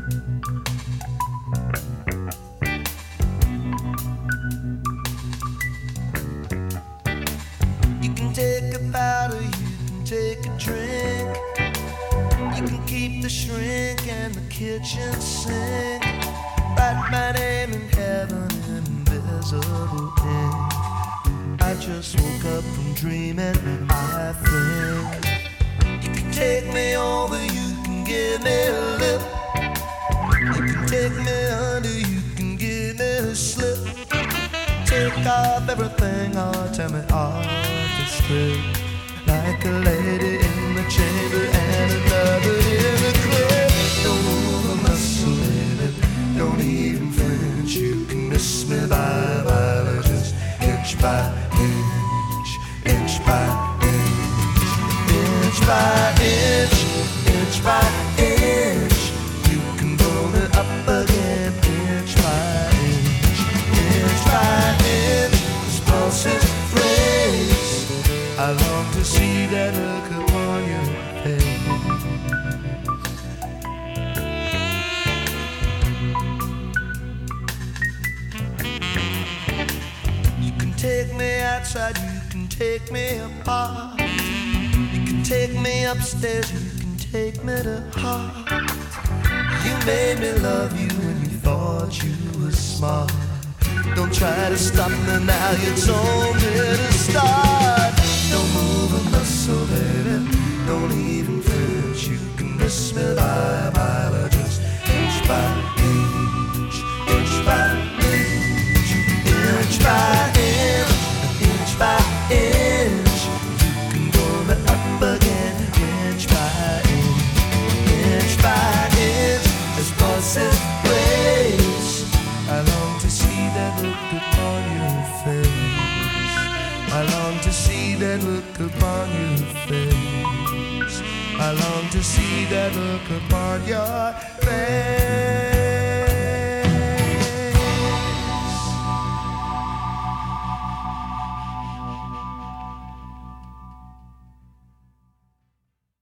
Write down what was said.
You can take a powder, you can take a drink. You can keep the shrink and the kitchen sink. Write my name in heaven in invisible ink. I just woke up from dreaming, I think. You can take me over, you can give me a lip. You can take me under, you can give me a slip. Take off everything or tell me off the strip. Like a lady in the chamber and another in the club. Don't move a muscle, baby, don't even flinch. You can miss me by just inch by inch, inch by inch, inch by inch, inch by inch. You can blow me up again, inch by inch, inch by inch. This pulse is raised. I long to see that look upon your face. You can take me outside, you can take me apart. You can take me upstairs, you can take me to heart. You made me love you when you thought you were smart. Don't try to stop me now, you told me to start. Don't move a muscle, baby, don't even flinch. You can miss me by just inch by inch, inch by inch, inch by inch, inch by inch. You can go me up again, inch by inch, inch by inch. As pulses raise, I long to see that look upon your face. I long to see that look upon your face. I long to see that look upon your face.